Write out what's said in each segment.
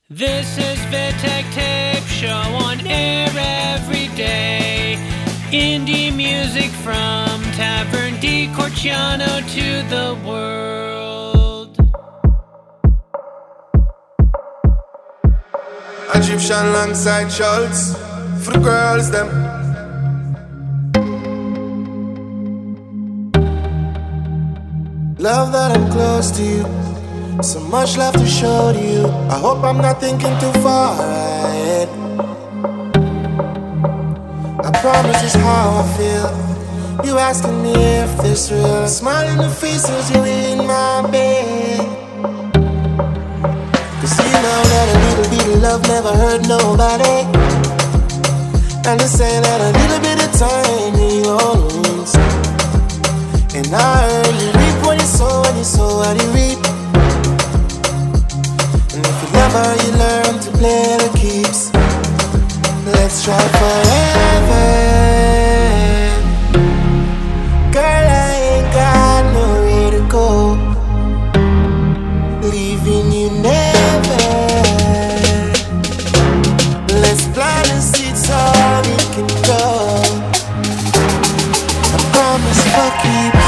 This is Vitek Tape Show on air every day. Indie music from Tavern di Corciano to the world. Egyptian alongside Schultz for the girls them. Love that I'm close to you. So much love to show to you. I hope I'm not thinking too far ahead. I promise it's how I feel. You asking me if this real. Smile in the faces, you in my bed. Cause you know that a little bit of love never hurt nobody. And they say that a little bit of time heals. And I heard you reap what you sow, and you sow what you reap. And if you never, you learn to play the keeps. Let's try forever. Girl, I ain't got nowhere to go. Leaving you never. Let's plant the seeds so we can go. I promise for keeps.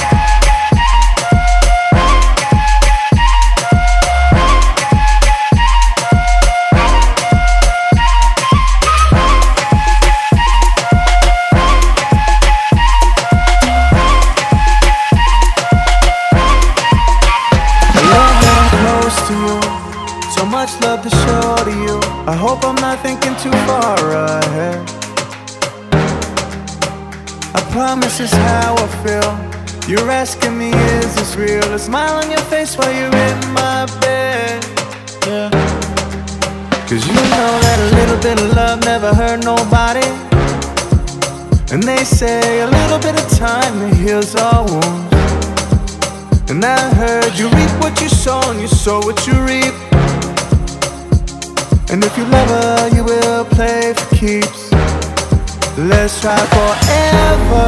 Love to show to you. I hope I'm not thinking too far ahead. I promise it's how I feel. You're asking me, is this real? A smile on your face while you're in my bed. Yeah. Cause you know that a little bit of love never hurt nobody. And they say a little bit of time that heals all wounds. And I heard you reap what you sow, and you sow what you reap. And if you love her, you will play for keeps. Let's try forever.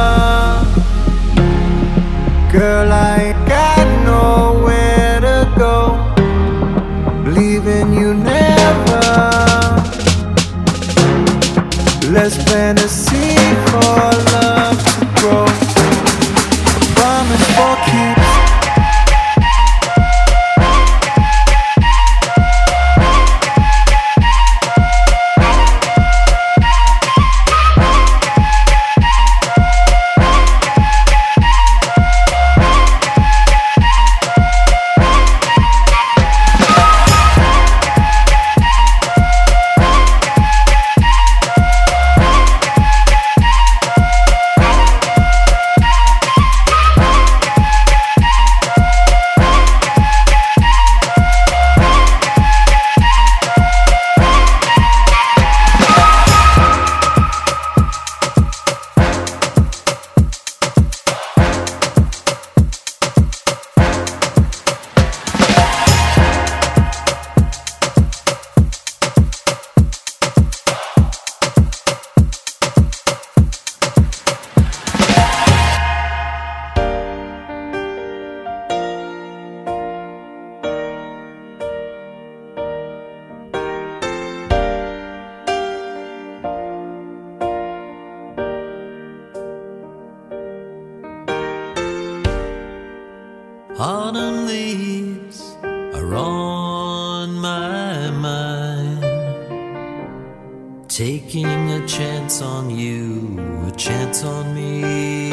Girl, I ain't got nowhere to go. Leaving you never. Let's plant a seed for love to grow. Promise for keeps. Autumn leaves are on my mind, taking a chance on you, a chance on me.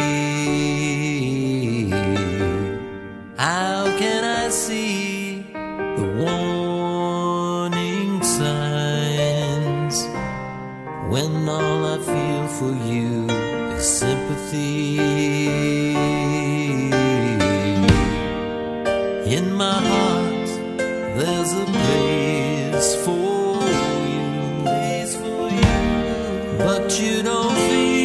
How can I see the warning signs when all I feel for you is sympathy? In my heart, there's a place for you, but you don't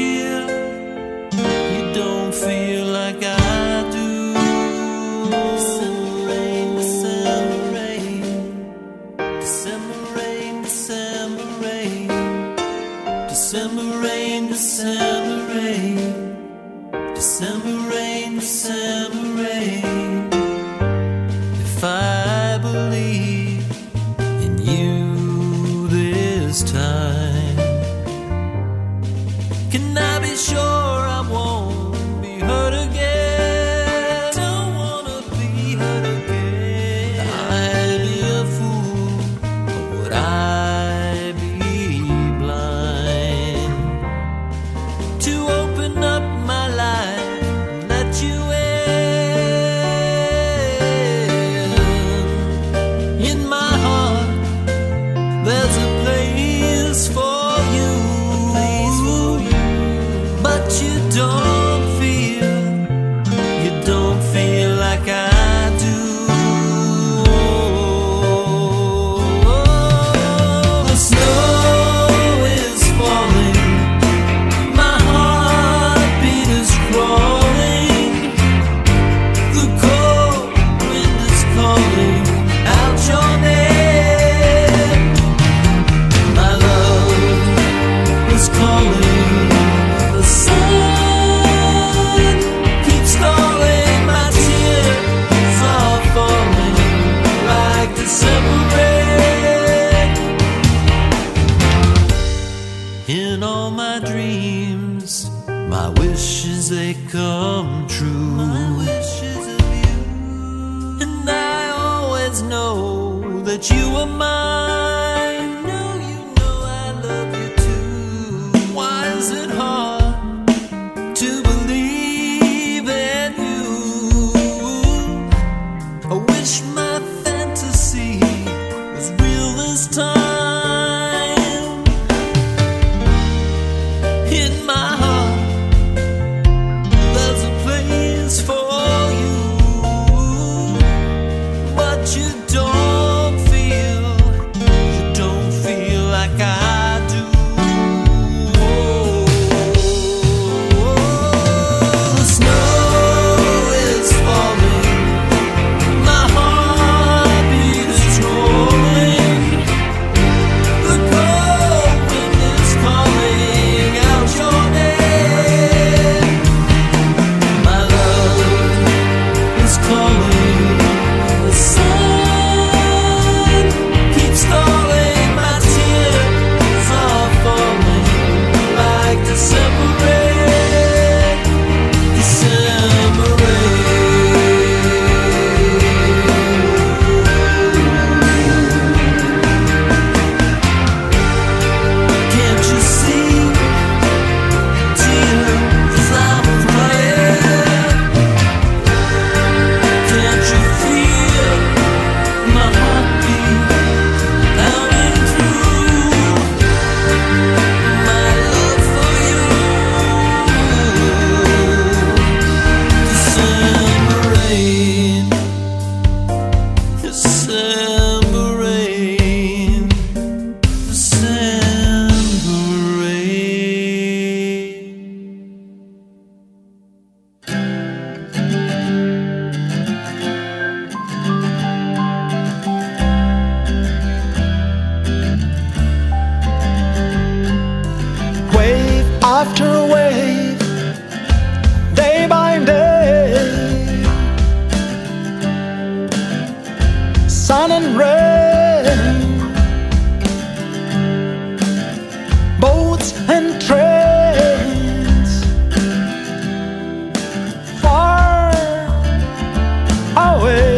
feel like I do. December rain, December rain, December rain, December rain, December rain, December rain, December rain, December rain. If I believe in you. they come true. My wishes of you, and I always know that you are mine. You know I love you too. Why is it hard to believe in you? I wish my fantasy was real this time. In my heart there's a place for you, but you don't feel like I do. The snow is falling, my heartbeat is rolling, the cold wind is calling out your name. My love is calling, the sun keeps calling, my tears are falling like December rain, December rain. Can't you see tears I'm crying? Can't you feel my heartbeat pounding through? My love for you, December rain, December rain, December rain. Wave after wave, day by day, sun and rain, boats and trains, far away.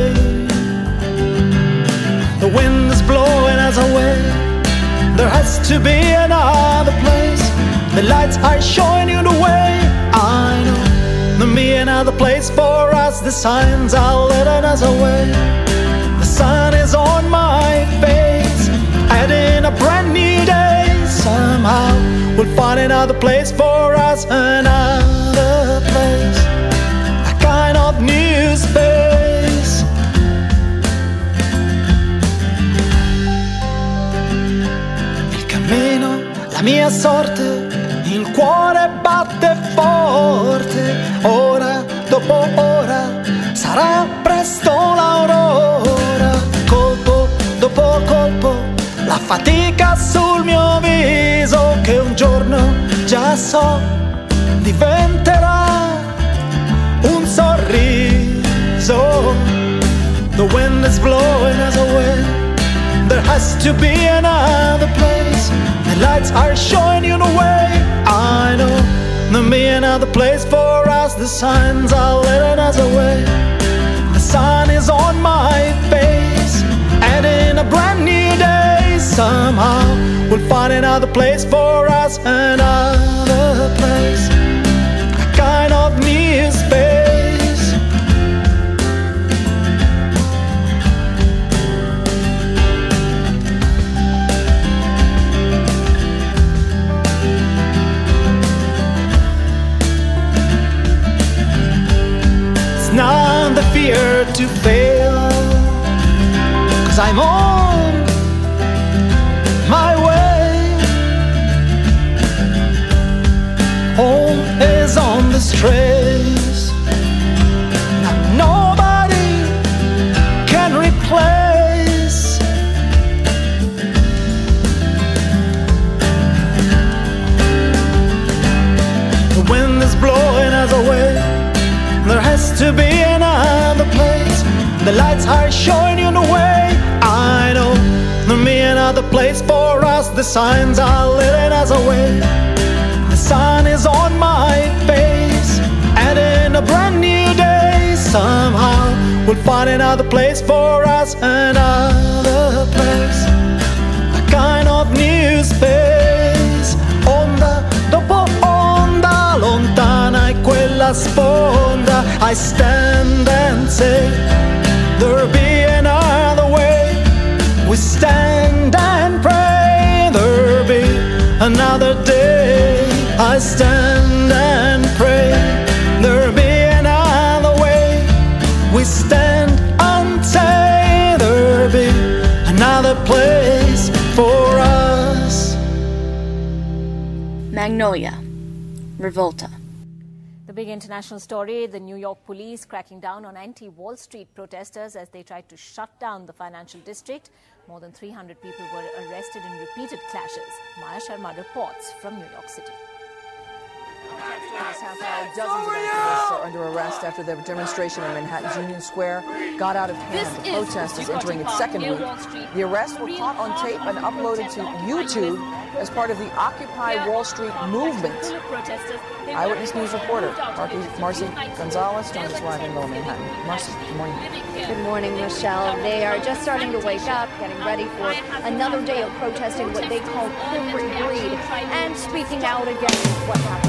The wind is blowing us away. There has to be another place. The lights are showing you the way. I know there'll be another place for us. The signs are leading us away. The sun is on my face, adding a brand new day. Somehow we'll find another place for us. Another place, a kind of new space. Il cammino, la mia sorte, il cuore batte forte. Ora dopo ora sarà presto l'aurora. Colpo dopo colpo, la fatica sul mio viso, che un giorno già so diventerà un sorriso. The wind is blowing us away. There has to be another place. The lights are showing you the way. I know there'll be another place for us. The signs are leading us away. The sun is on my face, adding a brand new day. Somehow we'll find another place for us. Another place, a kind of new space. Not the fear to fail, 'cause I'm on my way. Home is on the trace. Now nobody can replace. The wind is blowing us away. There has to be another place. The lights are showing you the way. I know there'll be another place for us. The signs are leading us away. The sun is on my face, and a brand new day. Somehow we'll find another place for us, another place, a kind of new space. Onda dopo onda, lontana è quella sponda. I stand and say there'll be another way. We stand and pray there'll be another day. I stand and pray there'll be another way. We stand and say there'll be another place for us. Magnolia, Revolta. The big international story, the New York police cracking down on anti-Wall Street protesters as they tried to shut down the financial district. More than 300 people were arrested in repeated clashes. Maya Sharma reports from New York City. This half hour, dozens of activists are under arrest after their demonstration in Manhattan's Union Square got out of hand. The protest is entering its second week. The arrests were caught on tape and uploaded to YouTube as part of the Occupy Wall Street movement. Eyewitness News reporter Marcy Gonzalez joins us live in Lower Manhattan. Marcy, good morning. Good morning, Michelle. They are just starting to wake up, getting ready for another day of protesting what they call corporate greed and speaking out against what happened.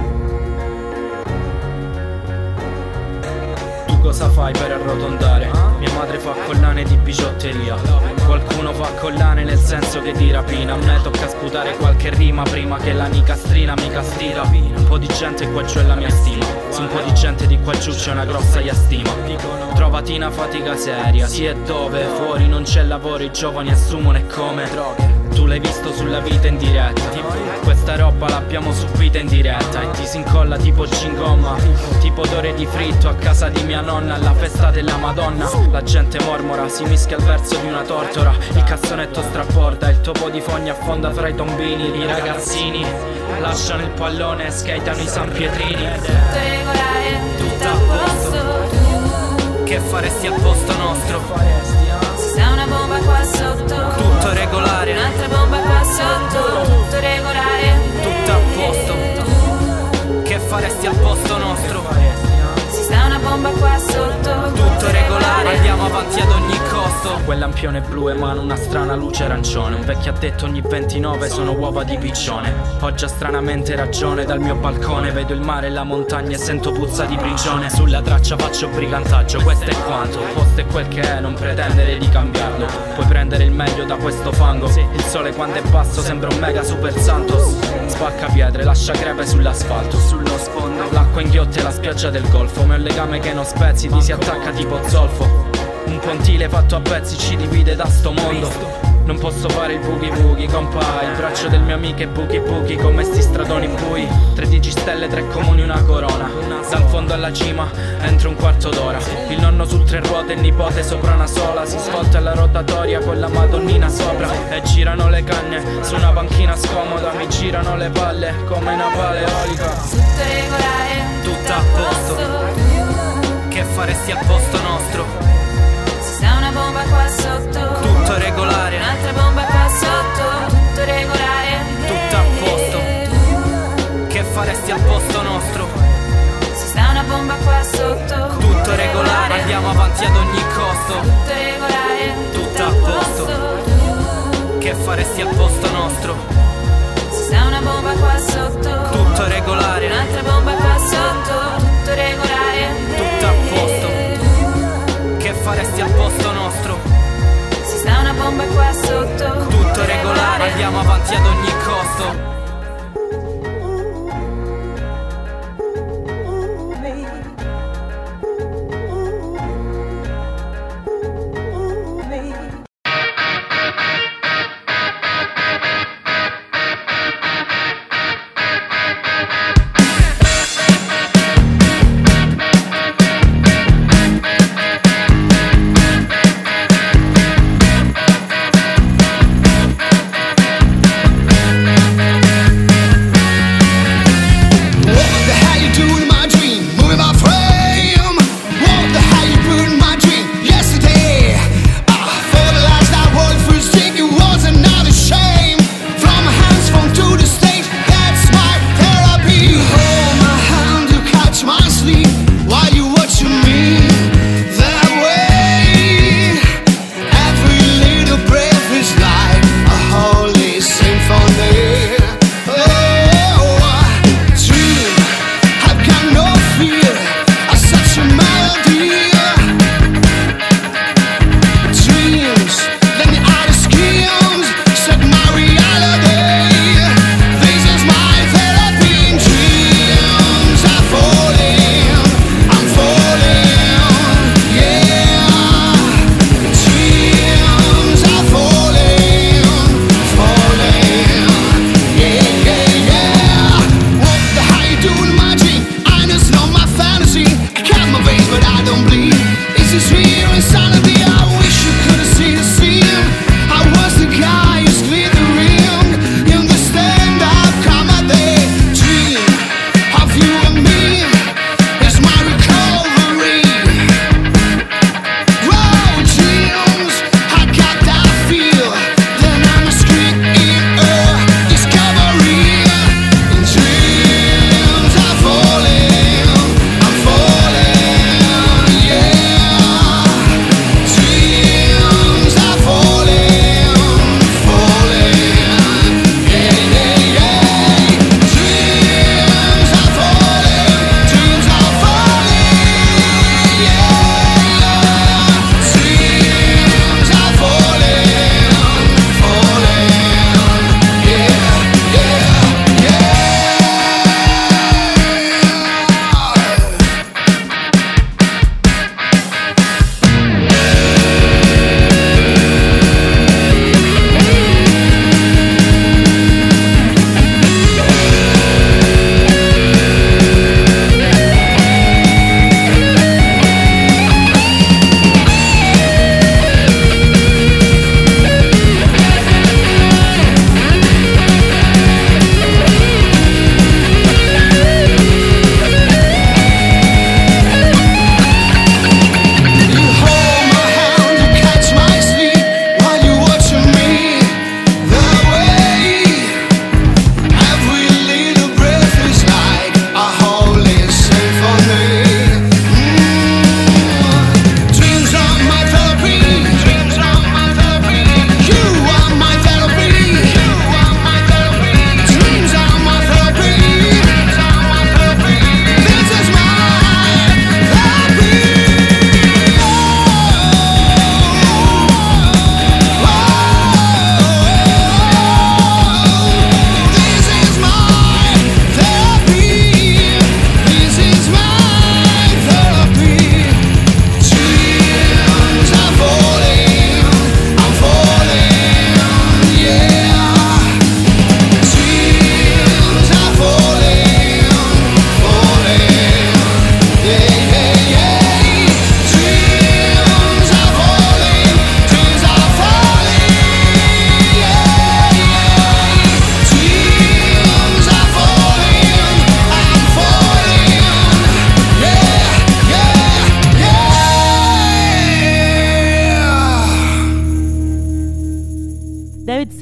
Cosa fai per arrotondare? Mia madre fa collane di bigiotteria, qualcuno fa collane nel senso che ti rapina. A me tocca sputare qualche rima prima che la nicastrina mi castiga. Un po' di gente qua giù è la mia stima, su un po' di gente di qua giù c'è una grossa iastima. Trovati una fatica seria, sì e dove, fuori non c'è lavoro, i giovani assumono e come droghe. Tu l'hai visto sulla vita in diretta, questa roba l'abbiamo subita in diretta e ti si incolla tipo cingomma, tipo odore di fritto a casa di mia nonna alla festa della Madonna. La gente mormora, si mischia al verso di una tortora, il cassonetto straborda, il topo di fogna affonda fra i tombini. I ragazzini lasciano il pallone e skatano i San Pietrini. Tutto regolare, tutto a posto. Che faresti al posto nostro? Si sta una bomba qua sotto. Tutto regolare, un'altra bomba qua sotto. Tutto regolare, tutto a posto. Che faresti al posto nostro? Si sta una bomba qua sotto. Tutto regolare, andiamo avanti ad ogni costo. Quel lampione blu emana una strana luce arancione. Un vecchio ha detto ogni 29 sono uova di piccione. Oggi ha stranamente ragione, dal mio balcone vedo il mare e la montagna e sento puzza di prigione. Sulla traccia faccio brigantaggio, questo è quanto. Il posto è quel che è, non pretendere di cambiarlo. Puoi prendere il meglio da questo fango. Il sole quando è basso sembra un mega super santos. Spacca pietre, lascia crepe sull'asfalto. Sullo sfondo l'acqua inghiotte la spiaggia del golfo. Ma è un legame che non spezzi, ti si attacca tipo zolfo. Un pontile fatto a pezzi ci divide da sto mondo. Non posso fare il boogie boogie, compa. Il braccio del mio amico è boogie boogie, come sti stradoni bui. 13 stelle, 3 comuni, una corona. Dal fondo alla cima, entro un quarto d'ora. Il nonno su 3 ruote, il nipote sopra una sola. Si svolta alla rotatoria con la madonnina sopra. E girano le canne su una panchina scomoda. Mi girano le palle come una pala eolica. Tutto regolare, tutto a posto. Che faresti al posto nostro? Si sta una bomba qua sotto. Tutto regolare, un'altra bomba qua sotto. Tutto regolare, tutto a posto. Che faresti al posto nostro? Si sta una bomba qua sotto. Tutto regolare, andiamo avanti ad ogni costo. Tutto regolare, tutto a posto. Che faresti al posto nostro? Si sta una bomba qua sotto. Tutto regolare, un'altra bomba qua sotto. Tutto regolare, tutto a posto. Che faresti al posto nostro? Si sta una bomba qua sotto. Tutto regolare, andiamo avanti ad ogni costo.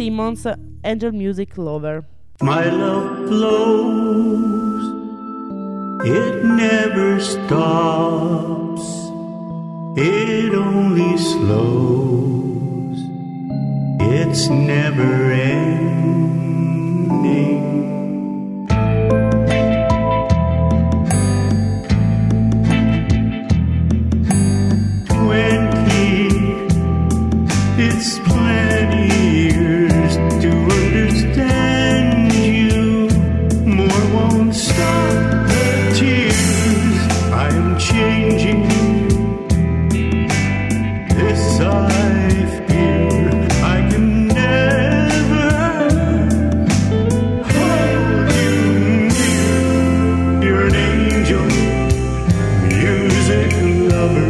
Simmons, Angel Music Lover. My love flows, it never stops, it only slows, it's never ending. It's plenty years to understand you. More won't stop the tears. I am changing. This I fear. I can never hold you near. You're an angel, music lover.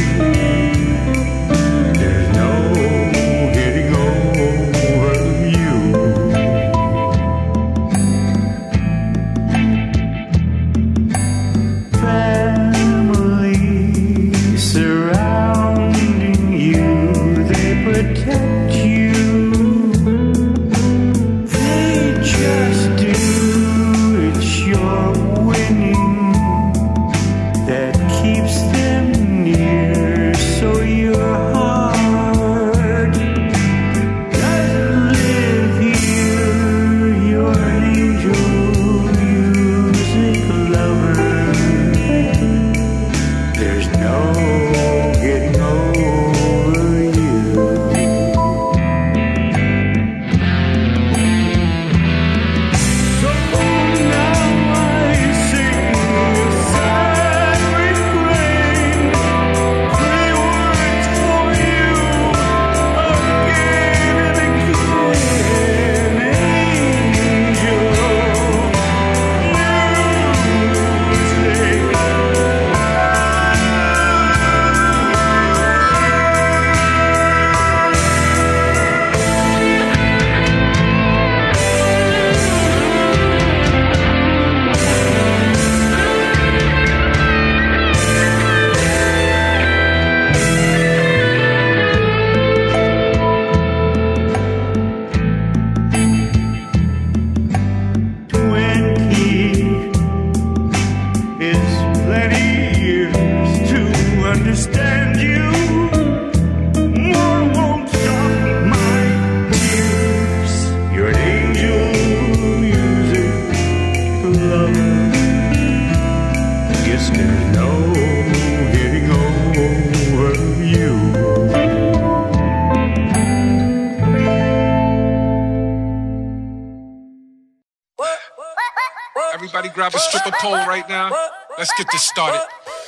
Everybody grab a stripper pole right now. Let's get this started.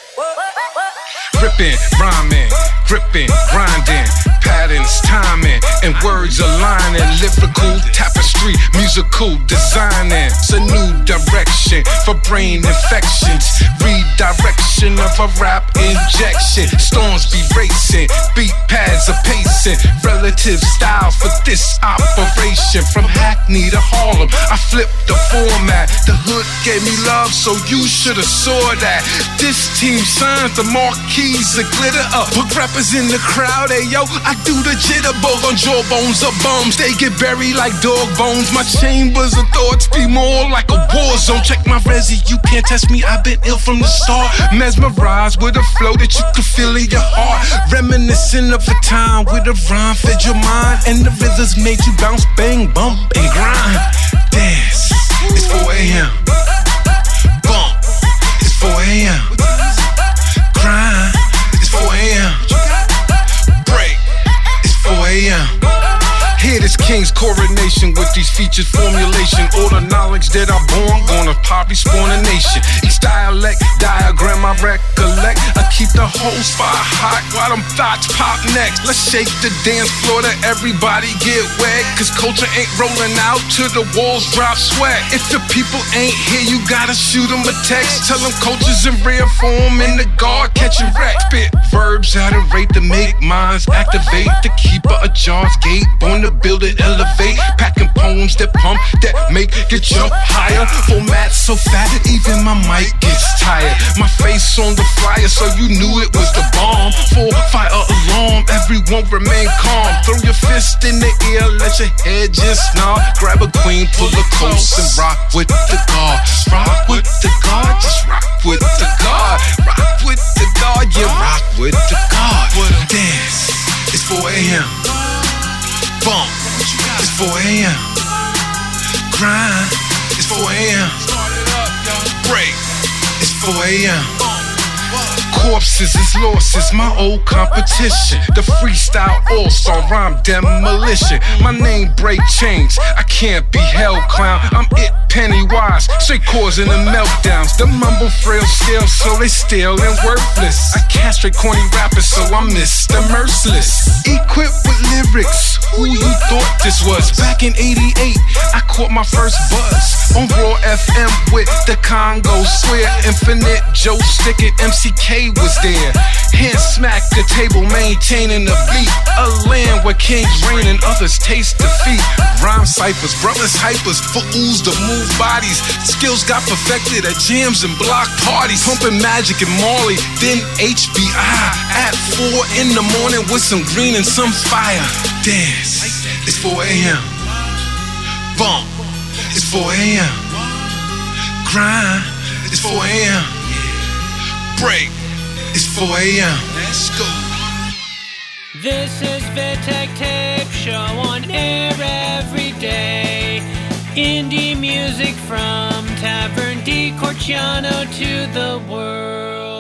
Ripping, rhyming, gripping, grinding, patterns, timing, and words aligning. Lyrical tapestry, musical designing. It's a new direction for brain infections. Redirection of a rap injection. Storms be racing, beat pads are pacing. Relative style for this operation. From Hackney to Harlem, I flipped the format. The hood gave me love, so you should've saw that. This team signs the marquees and glitter up. Put rappers in the crowd, hey yo, I do the jitterbug on jawbones of bums. They get buried like dog bones. My chambers of thoughts be more like a war zone. Check my resi, you can't test me, I've been ill from the start. Mesmerized with a flow that you can feel in your heart. Reminiscent of a time where the rhyme fed your mind and the rhythms made you bounce, bang, bump, and grind. Dance, it's 4 a.m. Bump, it's 4 a.m. Grind, it's 4 a.m. Break, it's 4 a.m. Here this king's coronation with these features formulation. All the knowledge that I born, gonna probably spawn a nation. Each dialect, diagram I recollect. I keep the whole spot hot while them thoughts pop next. Let's shake the dance floor to everybody get wet. Cause culture ain't rolling out till the walls drop sweat. If the people ain't here, you gotta shoot them a text. Tell them culture's in rare form in the guard catching wreck. Spit verbs at a rate to make minds activate. The keeper of Jaws gate, born to build it, elevate. Packing poems that pump, that make it jump higher. Format so fat, even my mic gets tired. My face on the flyer, so you knew it was the bomb. Full fire alarm, everyone remain calm. Throw your fist in the air, let your head just nod. Grab a queen, pull a coast, and rock with the guard. Rock with the guard, just rock with the guard. Rock with the guard, yeah, rock with the guard. Dance, it's 4 a.m. Bump, it's 4 a.m. Grind, it's 4 a.m. Break, it's 4 a.m. Corpses is losses, my old competition. The freestyle all-star rhyme demolition. My name break chains, I can't be held, clown. I'm it Pennywise, straight causing the meltdowns. The mumble frail stale, so they stale and worthless. I castrate corny rappers, so I'm Mr. Merciless. Equipped with lyrics, who you thought this was? Back in 88, I caught my first buzz on Raw FM with the Congo. Swear Infinite, Joe Stickett, MCK was there. Hand smack the table, maintaining the beat. A land where kings reign and others taste defeat. Rhyme ciphers, brothers hypers, for ooze to move bodies. Skills got perfected at jams and block parties. Pumping Magic and Marley, then HBI. At 4 in the morning with some green and some fire. Dance, it's 4 a.m. Bump, it's 4 a.m. Grind, it's 4 a.m. Break, it's 4 a.m. Let's go. This is Vittek Tape Show on air every day. Indie music from Tavern di Corciano to the world.